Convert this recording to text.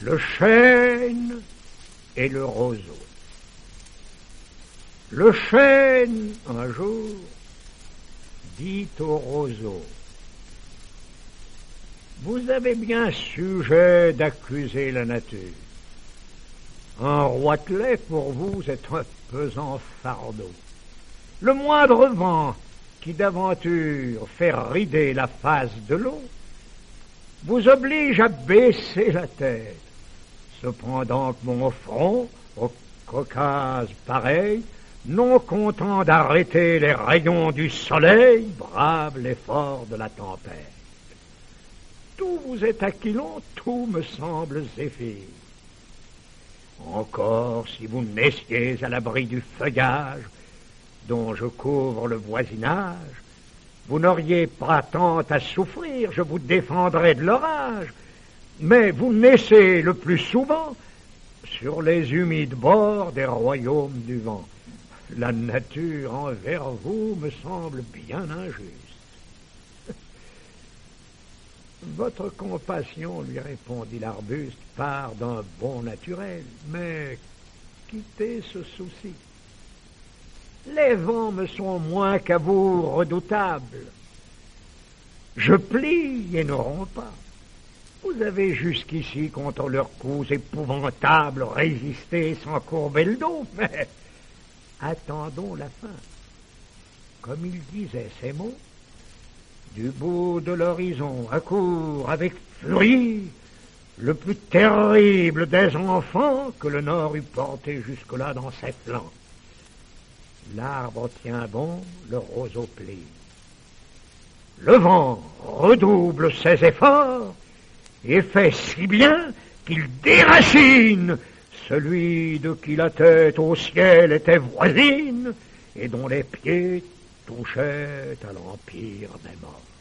le chêne et le roseau. Le chêne, un jour, dit au roseau: vous avez bien sujet d'accuser la nature. Un roitelet pour vous est un pesant fardeau. Le moindre vent qui d'aventure fait rider la face de l'eau vous oblige à baisser la tête. Cependant que mon front, au Caucase pareil, non content d'arrêter les rayons du soleil, brave l'effort de la tempête. Tout vous est aquilon, tout me semble zéphyr. Encore, si vous naissiez à l'abri du feuillage dont je couvre le voisinage, vous n'auriez pas tant à souffrir, je vous défendrais de l'orage. Mais vous naissez le plus souvent sur les humides bords des royaumes du vent. La nature envers vous me semble bien injuste. Votre compassion, lui répondit l'arbuste, part d'un bon naturel, mais quittez ce souci. Les vents me sont moins qu'à vous redoutables. Je plie et ne romps pas. Vous avez jusqu'ici, contre leurs coups épouvantables, résisté sans courber le dos, mais attendons la fin. Comme il disait ces mots, du bout de l'horizon accourt avec furie le plus terrible des enfants que le Nord eût porté jusque-là dans ses flancs. L'arbre tient bon, le roseau plie. Le vent redouble ses efforts et fait si bien qu'il déracine celui de qui la tête au ciel était voisine et dont les pieds touchaient à l'empire des morts.